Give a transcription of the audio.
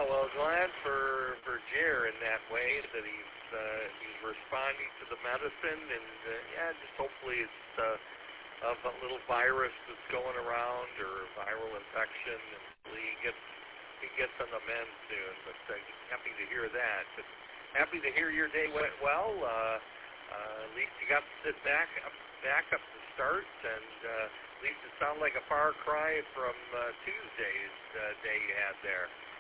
well, glad for Jer in that way that he's responding to the medicine, and just hopefully it's of a little virus that's going around or viral infection, and hopefully he gets on the mend soon. But happy to hear that. But happy to hear your day went well. At least you got to sit back up to start, and at least it sounded like a far cry from Tuesday's day you had there.